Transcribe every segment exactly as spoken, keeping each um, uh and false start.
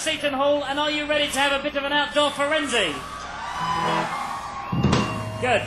Seton Hall, and are you ready to have a bit of an outdoor frenzy? Good.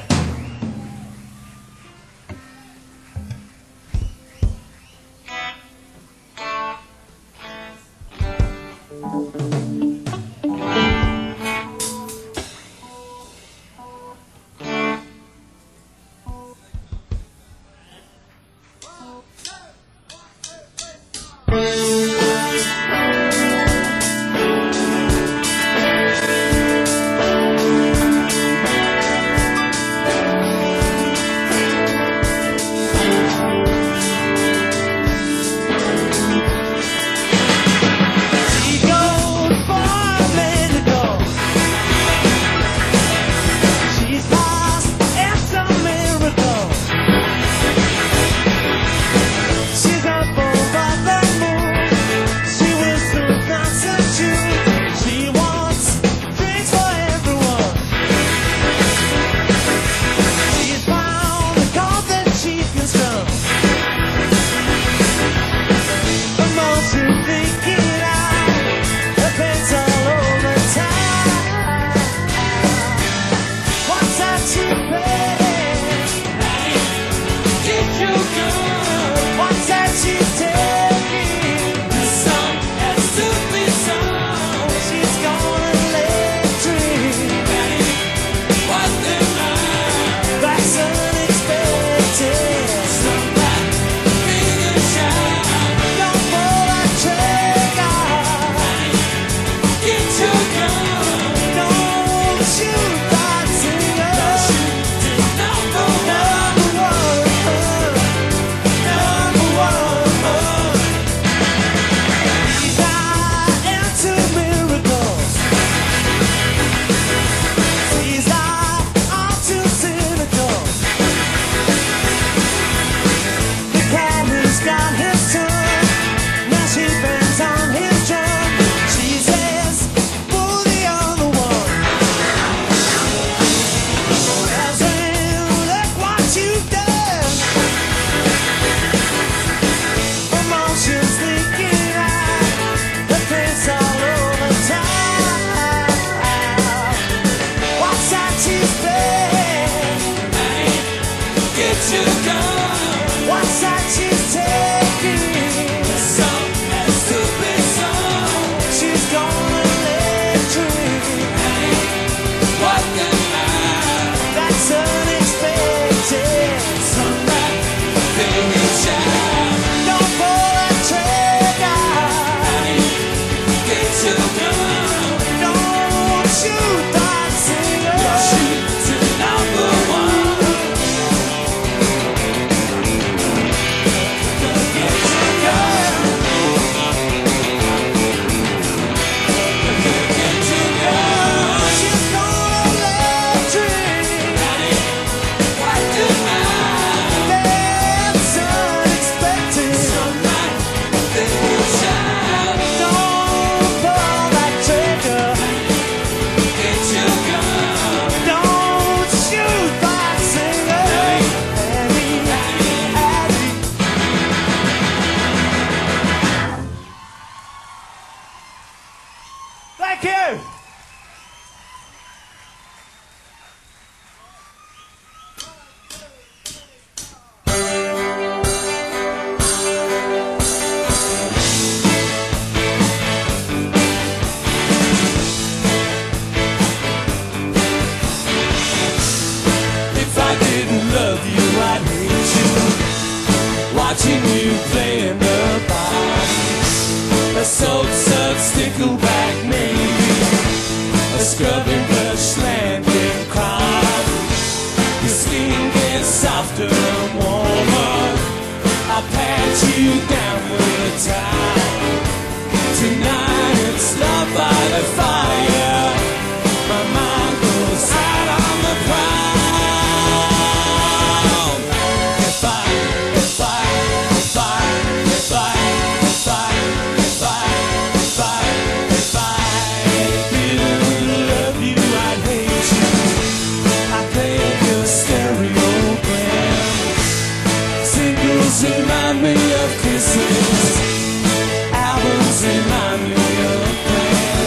Remind me of kisses, albums remind me of plans.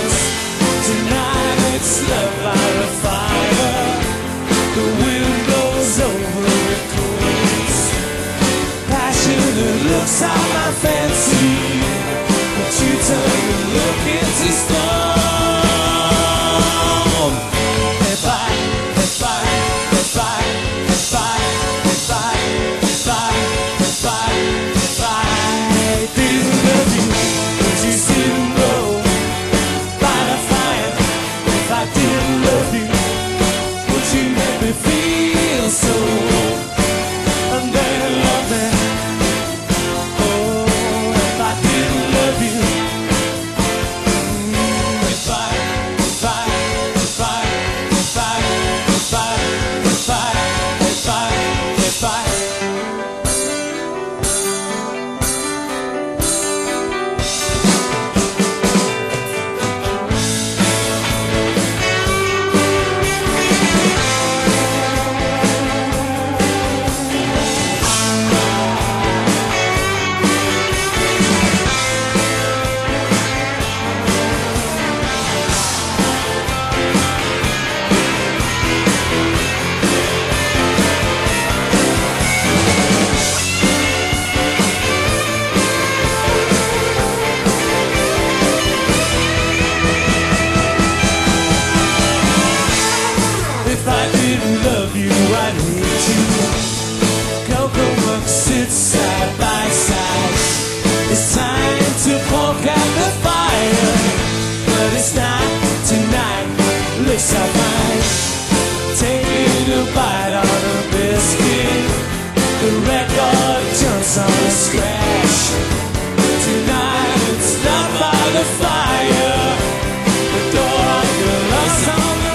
place I find, taking a bite on a biscuit. The record jumps on a scratch. Tonight it's not by the fire. The door of your love's on the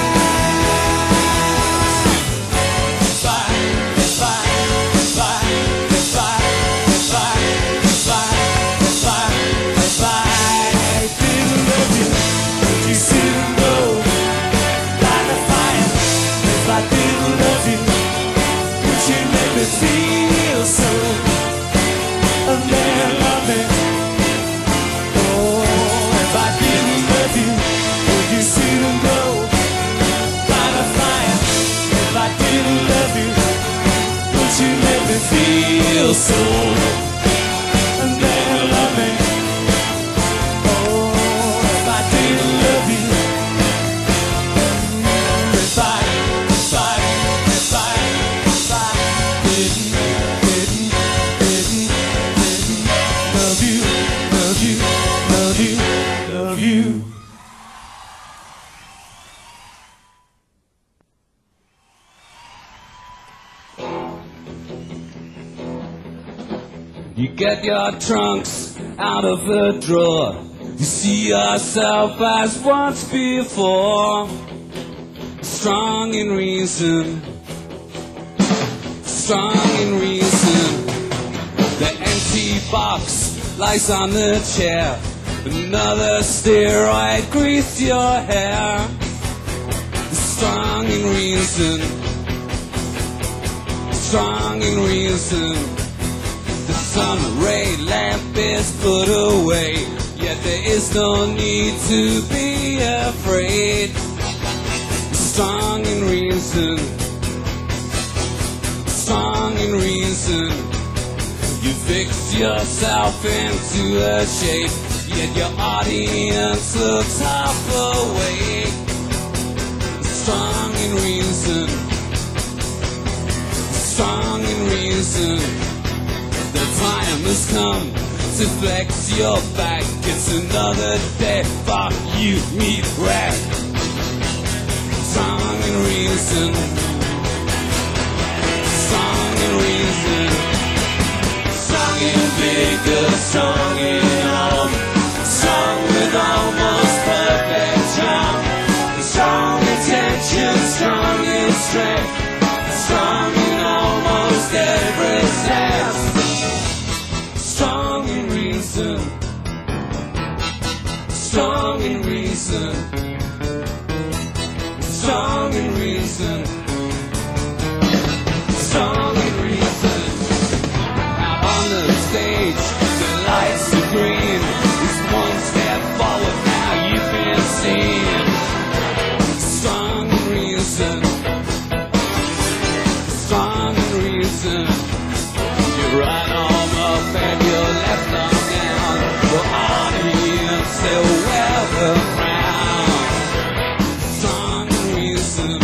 line. Fight, fight, fight, fight, fight, fight, fight, fight. I didn't love you, but you still know. By the fire, if I didn't love you, would you make me feel so? And then love me. Oh, if I didn't love you, would you still know? By the fire, if I didn't love you, would you make me feel so? And then love me. Oh, if I didn't love you, if I, if I, if I, if I didn't, didn't, didn't, didn't love you, love you, love you, love you. You get your trunks out of the drawer. You see yourself as once before. Strong in reason, strong in reason. The empty box lies on the chair. Another steroid greased your hair. Strong in reason, strong in reason. The sun ray lamp is put away, yet there is no need to be afraid. Strong in reason, strong in reason. You fix yourself into a shape, yet your audience looks half awake. Strong in reason, strong in reason. The time has come to flex your back. It's another day, fuck you, meet rap. Strong in reason, strong in reason. Strong in vigor, strong in arm, strong with almost perfect charm. Strong intention, strong in strength, strong in almost every sense. Strong in reason, strong in reason, strong in reason, strong in reason. Out on the stage, the lights are green. It's one step forward, now you've been seen. Strong in reason, strong in reason. Your right arm up and your left arm down. The audience, they'll wear the crown. Strong in reason,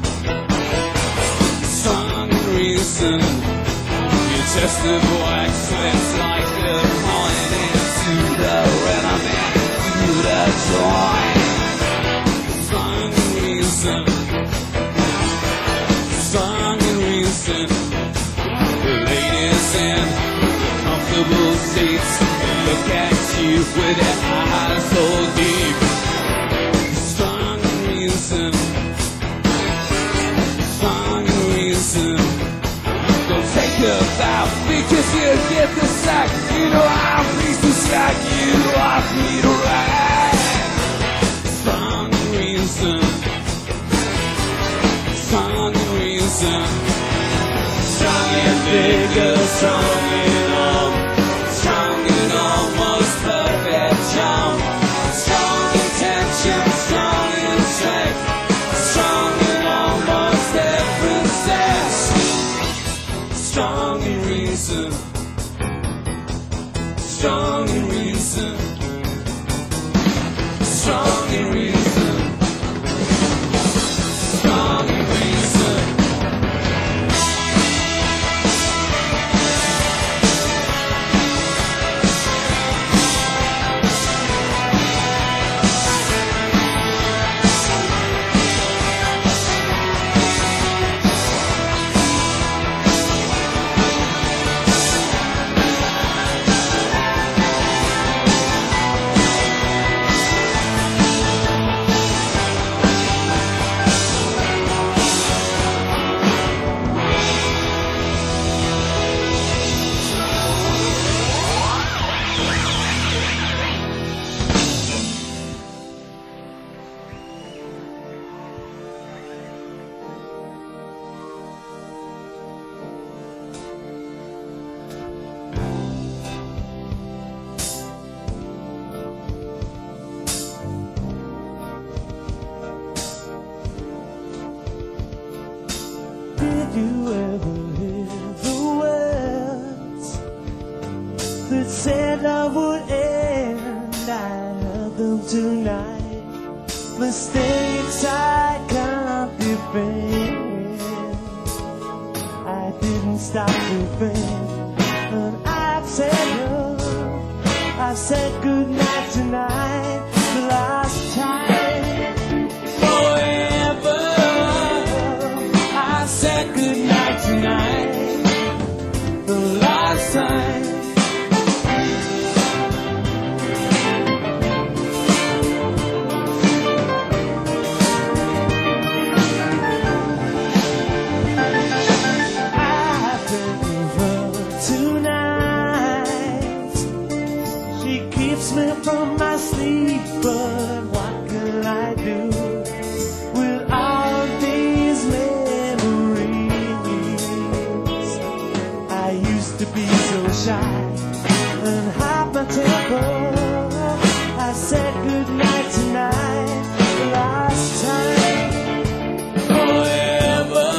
strong in reason. Your chest of wax slips like a coin into the rhythm and into the joint. Strong in reason, strong in reason. Ladies in comfortable seats look at you with their eyes so deep. Strong in reason, strong in reason. Don't take a bow because you get the sack. You know I'm pleased to sack you off me to ride. Strong in reason, strong in reason. Strong in vigor, strong in arm, strong in almost perfect charm. Strong intention, strong in strength, strong in almost every sense. Strong in reason, strong in reason, strong in reason, strong in reason. that said love would end. I held them tonight. Mistakes I can't defend. I didn't stop to think, and I've said love. I said goodnight tonight, the last time. Forever, I said goodnight tonight, the last time. I've been over tonight. She keeps me from my sleep, but what can I do with all these memories? I used to be so shy and have my temper. I said goodnight tonight, the last time. Forever,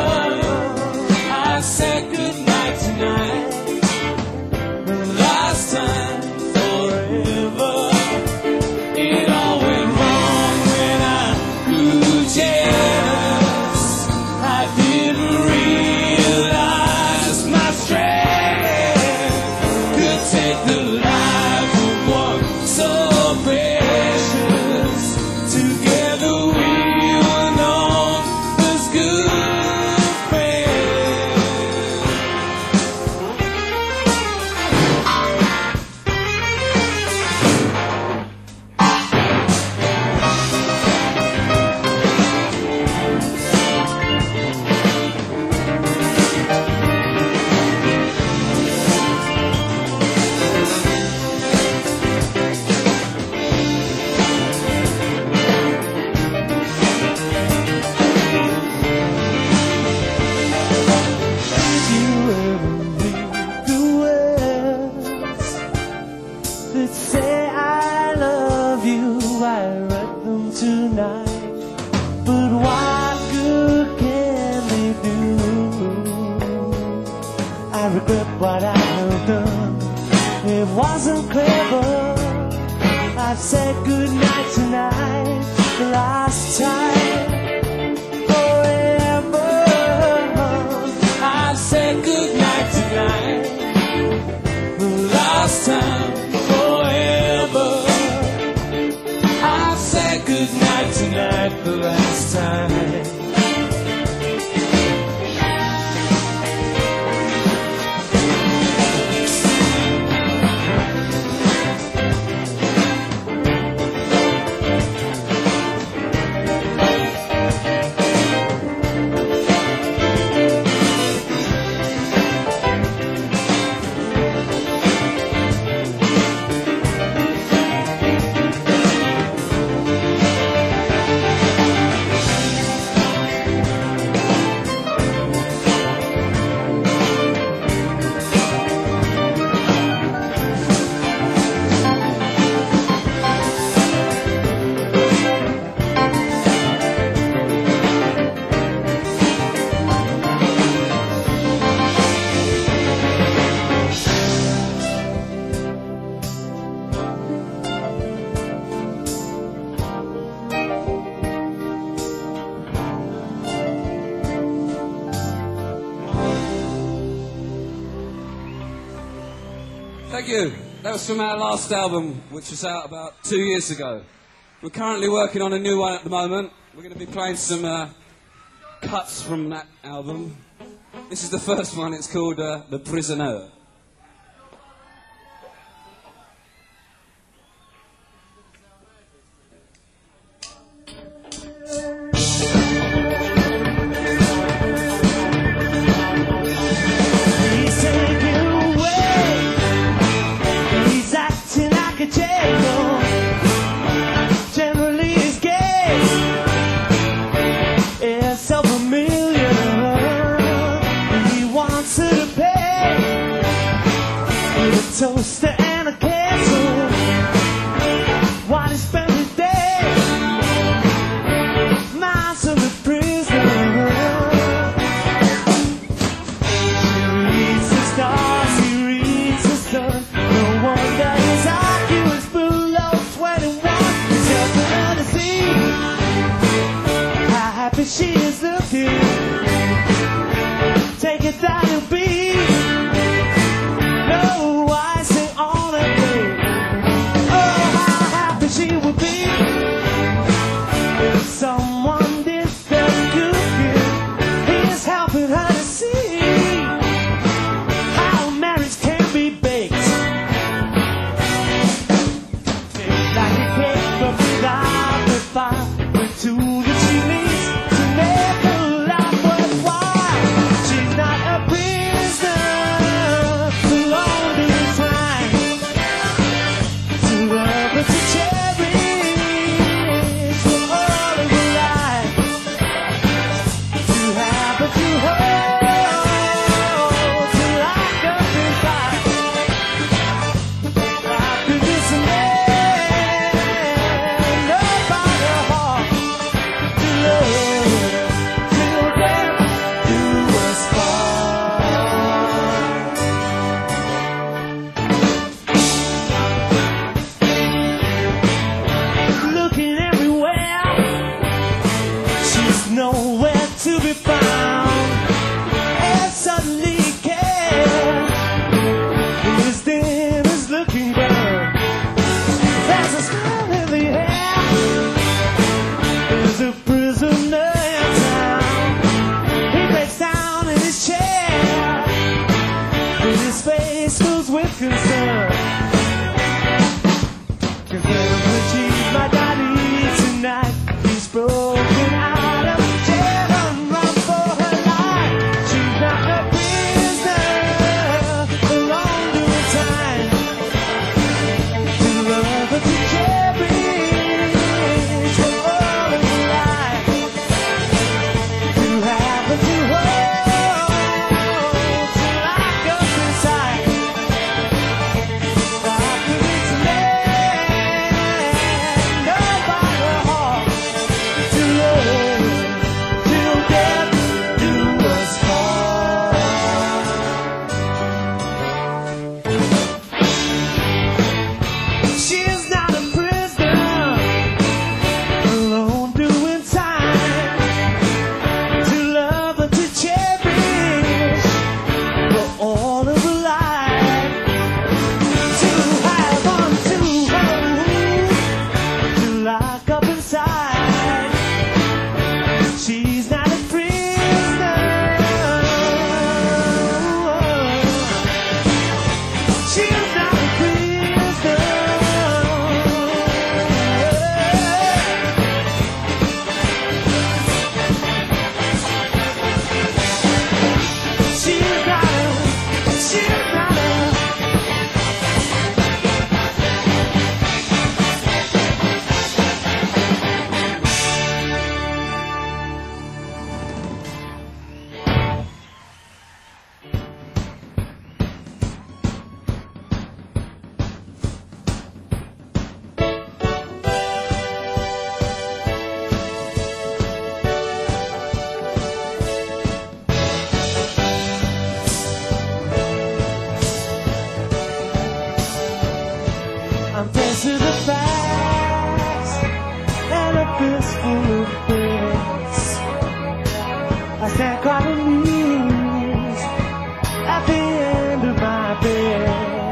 I said goodnight tonight, the last time. Forever, it all went wrong when I grew jealous. I didn't realize my strength could take the life of one so precious. Together we were known as good friends. Did you ever read the words that say I love you? I read them tonight, but what good can they do? I regret what I have done. It wasn't clever. I've said goodnight tonight, the last time. Forever, I said goodnight tonight, the last time. Forever, I said goodnight tonight, the last time. Thank you. That was from our last album, which was out about two years ago. We're currently working on a new one at the moment. We're going to be playing some uh, cuts from that album. This is the first one. It's called uh, The Prisoner. he's taking away. He's acting like a jailor. Generally he's gay. It's so familiar. He wants her to pay with a toaster and a castle. While he spends his day miles of the prisoner. He reads the stars, he reads the sun. No I'm dancing the facts and a fistful of things. I stand caught in knees at the end of my bed.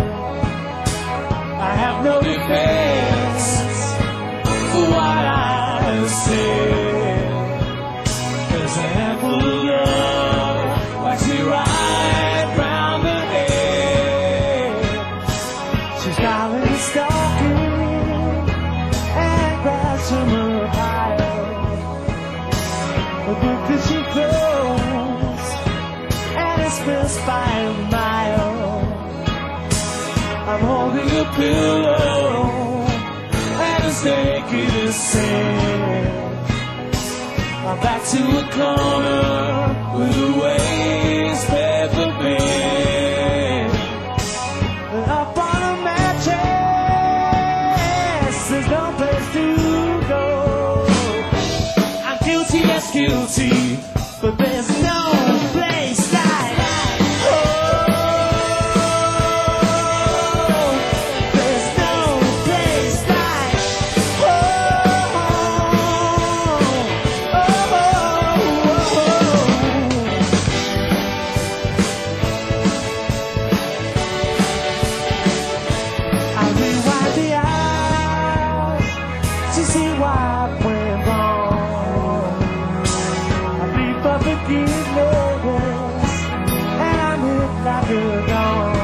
I have no defense for what I have said. There's a handful of love like she right round the head. She's calling and stalking and grabs from her pile a book that she throws and it's missed by a mile. I'm holding a pillow and it's naked as sand. I'm back to a corner with a waist paper band. And up on a mattress, there's no place to go. I'm guilty as guilty, but there's no place like home. There's no place like I rewind the hours to see what went wrong. I bleed for forgiveness and I'm hit like a dawn.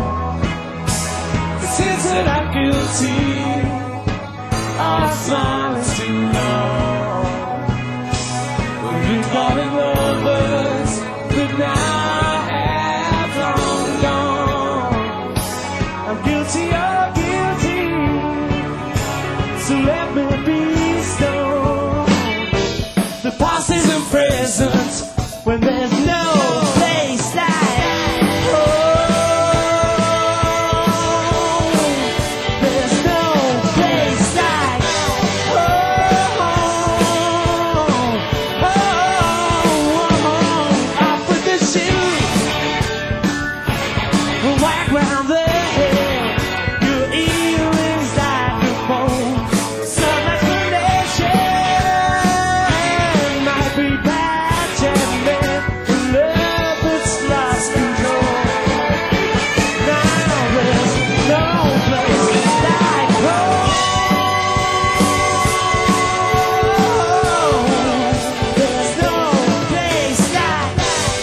The sense that I'm guilty of silence too long. We've been calling lovers, but now have long gone. I'm guilty of guilty, so let me be stoned. The past isn't present when there's no place like home. There's no place like home. I put the shoe whack round the head. Your earrings like a phone. Some explanation might be patch and mend the love that's lost control. Now there's no place like home. There's no place like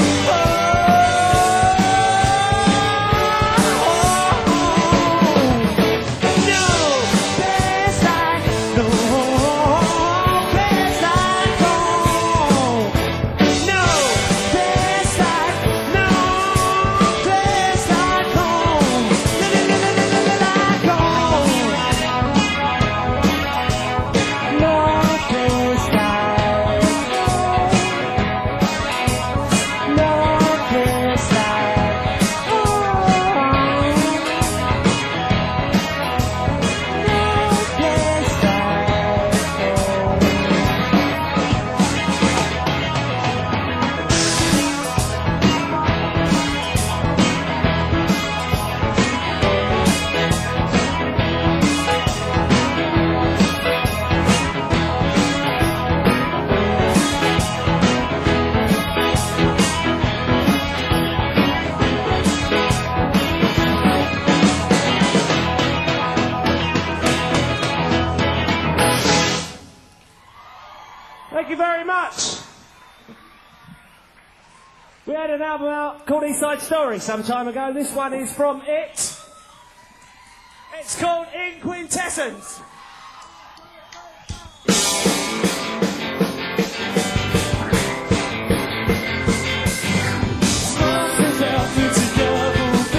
Thank you very much. We had an album out called East Side Story some time ago. This one is from it. It's called In Quintessence. Something's out, it's a double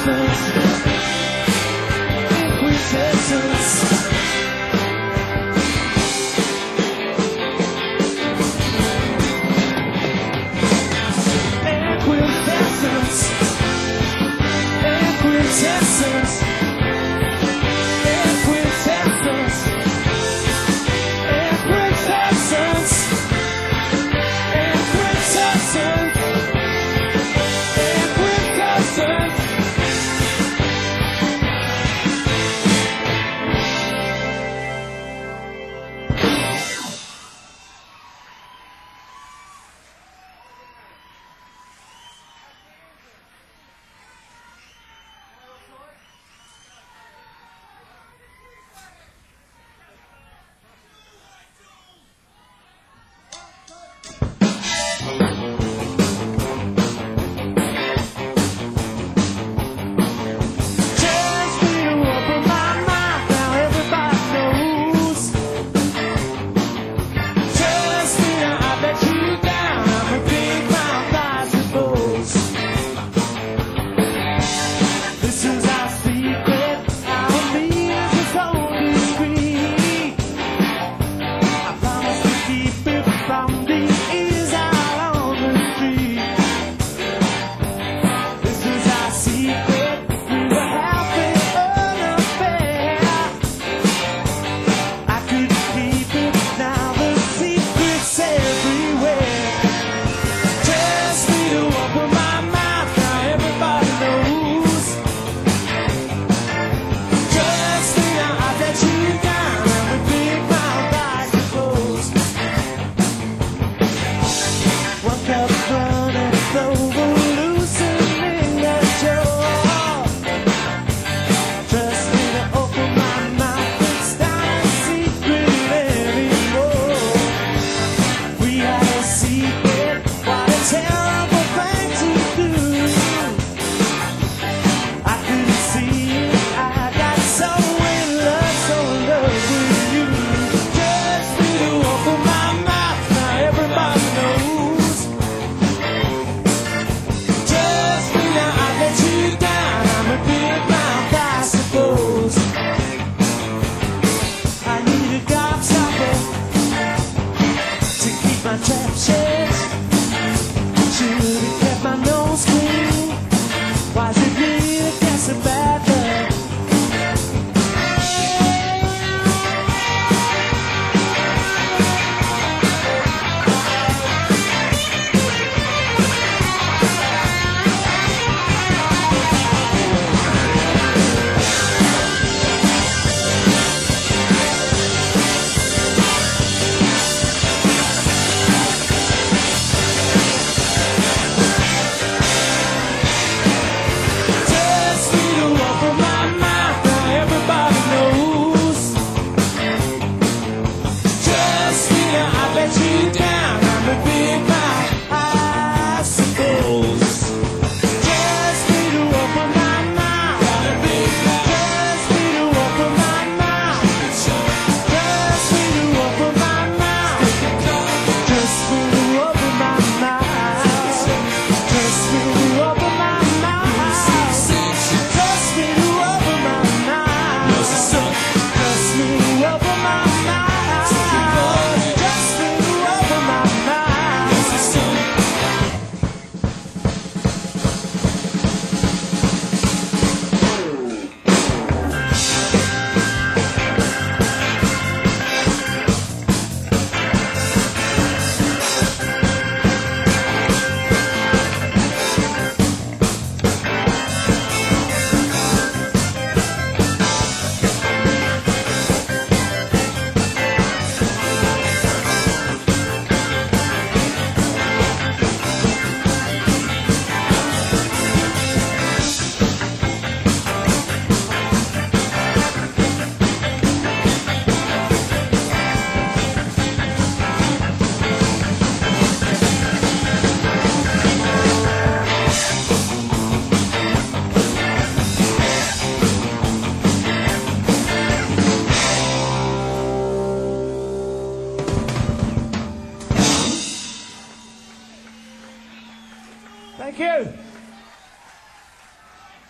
Cheers.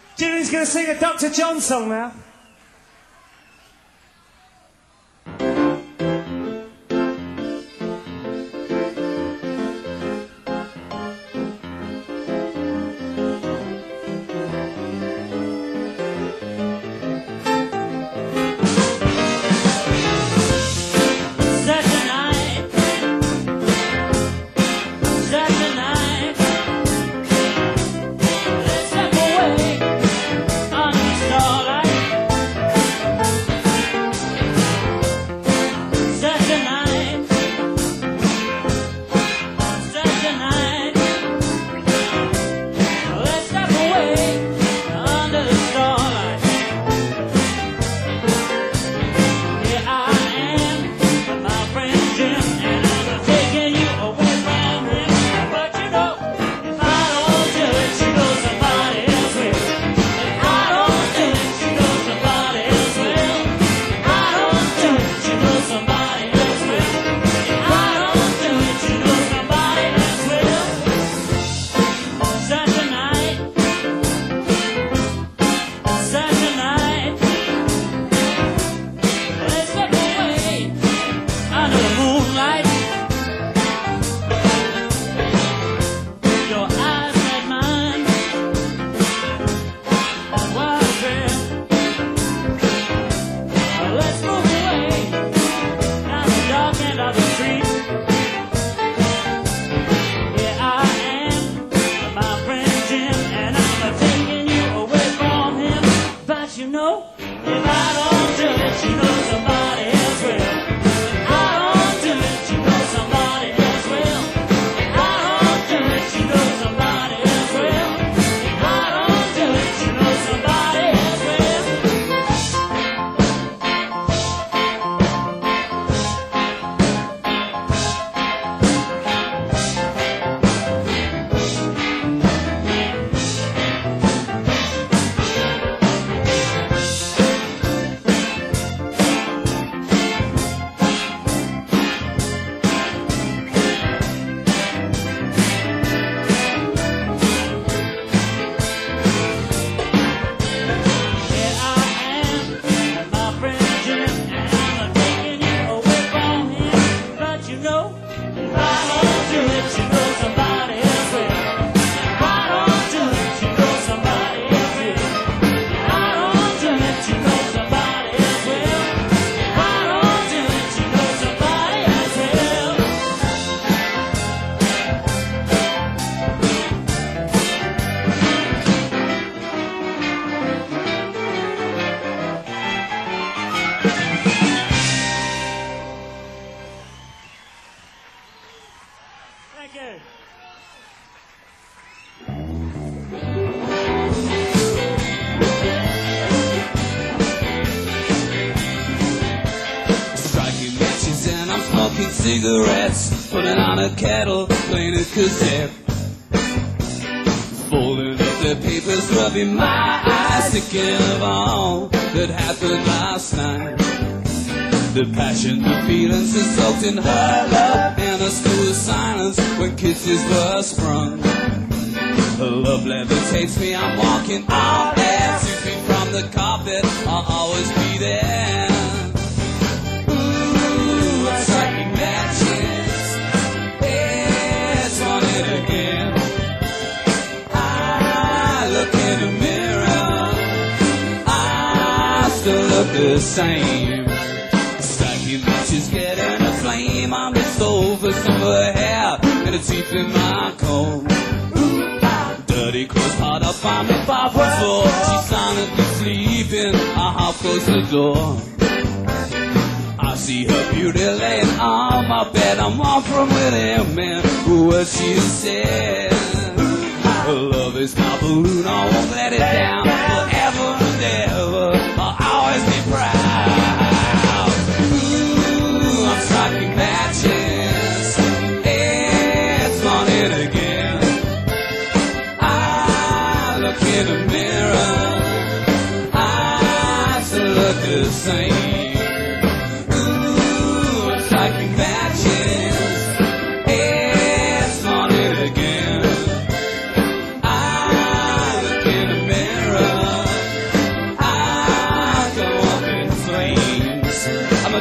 Who's going to sing a Doctor John song now? Cigarettes, putting on a kettle, playing a cassette, folding up their papers, rubbing my eyes, thinking of all that happened last night. The passion, the feelings are soaked in her love, and a school of silence when kisses were sprung. Her love levitates me, I'm walking all there, six feet from the carpet, I'll always be there. Ooh, I'm striking matches, it's on it again. I look in the mirror, I still look the same. Striking matches, getting a flame on the stove, with some of her hair and her teeth in my comb. Dirty clothes piled up on the bathroom floor. She's silently sleeping, I half close the door. I see her beauty laying on my bed. I'm offering with him, man, for what she said. Her love is my balloon, I won't let it down. Forever and ever, I'll always be proud. Ooh, I'm striking matches, it's morning again. In the mirror, I still look the same. Ooh, I'm striking matches, it's morning again. I look in the mirror,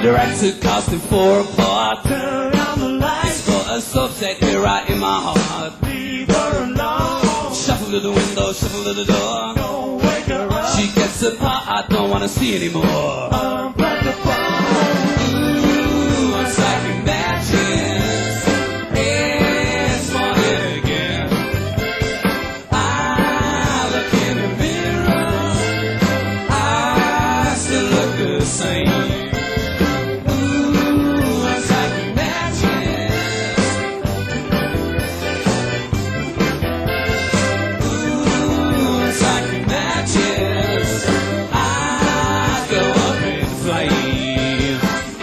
director costing for a part. Turn on the lights, For a subject here right in my heart. leave her alone. Shuffle to the window, shuffle to the door. Don't wake her up. She gets a part I don't wanna see anymore. Unplug the phone. Ooh, I'm striking matches. It's morning again. I look in the mirror. I still look the same. Ooh, I'm striking matches. Ooh, I'm striking matches. I go up in flames.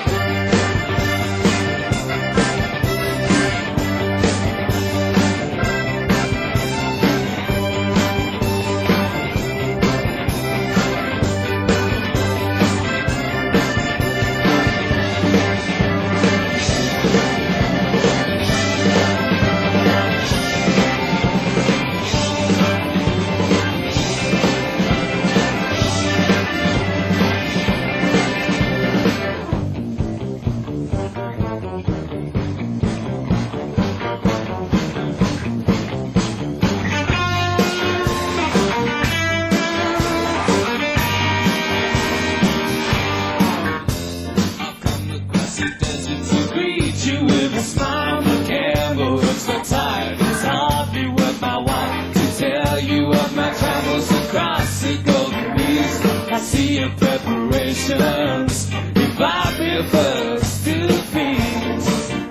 I've come across the desert to greet you with a smile. The candle looks so tired. It's hardly worth my while to tell you of my travels across the golden reach. I see your preparations. If I feel first to the feet,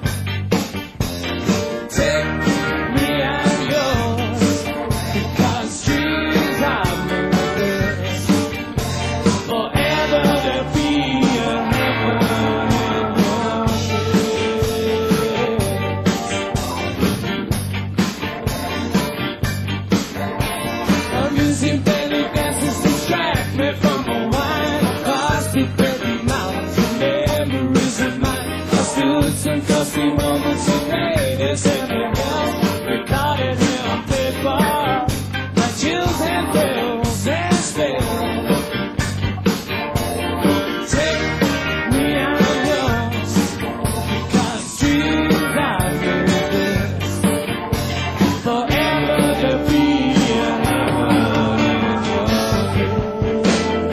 take me, I'm yours. Because dreams are miracles. Forever there'll be a heaven in your head. Amusing belly dances distract me from a wine. Costly pretty mouths and memories of mine. I stood some costly moments of ladies in the gown. Recorded here on paper. My chills and thrills and spills. Take me, I'm yours. Because dreams are miracles. Forever there'll be a heaven in your head.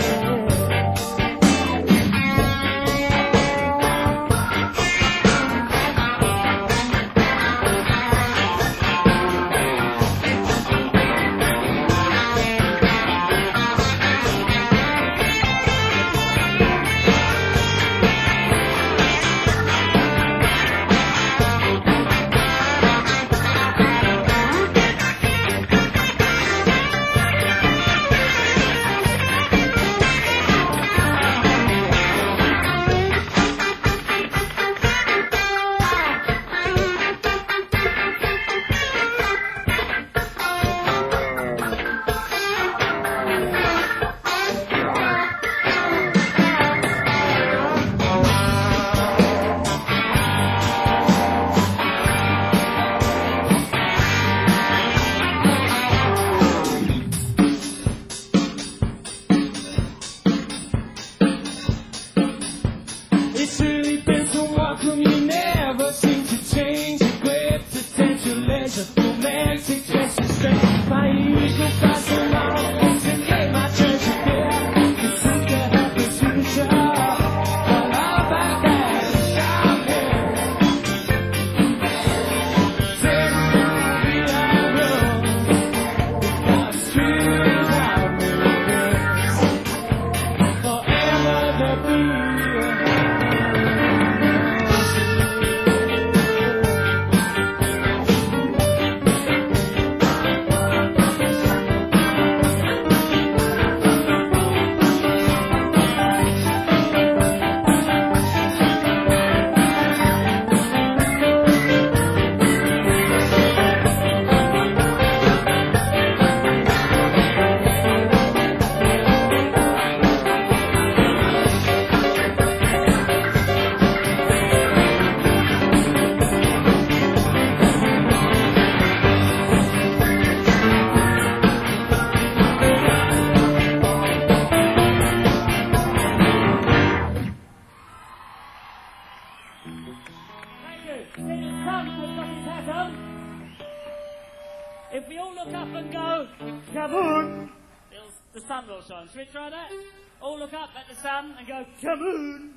on. Should we try that? All look up at the sun and go, come on!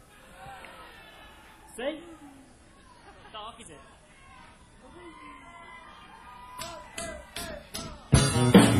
See? Dark, is it?